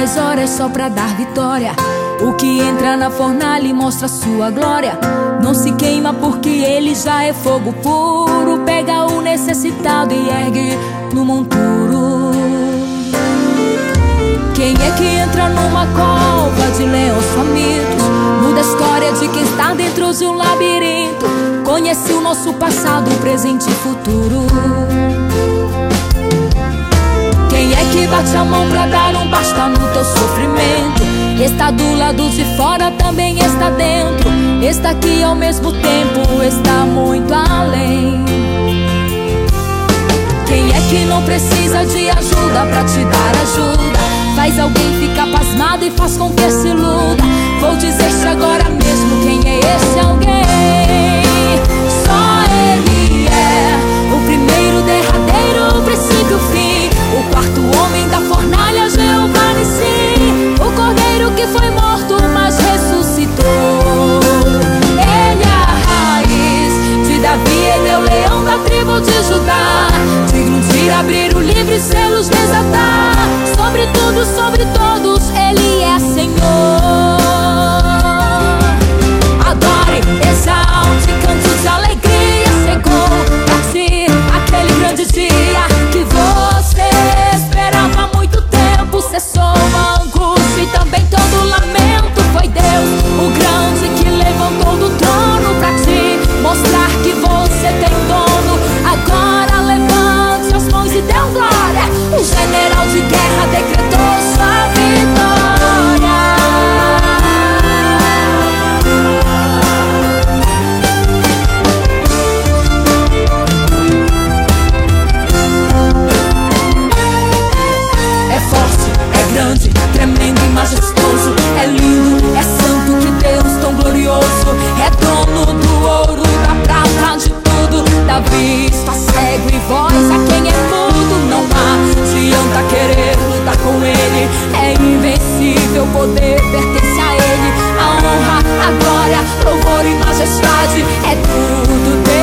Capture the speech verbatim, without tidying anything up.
três horas só pra dar vitória. O que entra na fornalha e mostra sua glória não se queima porque ele já é fogo puro. Pega o necessitado e ergue no monturo. Quem é que entra numa cova de leões famintos? Muda a história de quem está dentro de um labirinto. Conhece o nosso passado, presente e futuro. Quem é que bate a mão pra dar um basta no teu sofrimento? Está do lado de fora, também está dentro. Está aqui ao mesmo tempo, está muito além. Quem é que não precisa de ajuda pra te dar ajuda? Faz alguém ficar pasmado e faz com que se iluda. Vou dizer-te agora mesmo quem é esse alguém. Só ele é o primeiro, derradeiro, o princípio, o fim. O quarto homem da fornalha, Jeová Nissi. O cordeiro que foi morto, mas ressuscitou. Ele é a raiz de Davi, ele é o leão da tribo de Judá. Digno de abrir o livro e selos desatar. Sobre tudo, sobre todos, ele é Senhor. Adore, exalte, cantos de alegria. Chegou pra ti aquele grande dia que você esperava há muito tempo. Cessou a angústia e também todo lamento. Foi Deus, o grande, que levantou do trono pra te mostrar que você tem dono. Agora levante as mãos e dê glória. O general de guerra decretou sua vitória. É forte, é grande, tremendo e majestoso. É lindo, é santo, que Deus tão glorioso. É dono do ouro, da prata, de tudo. Davi está cego e voz a quem é mudo. Não adianta querer lutar com ele. É invencível, o poder pertence a ele. A honra, a glória, louvor e majestade é tudo dele.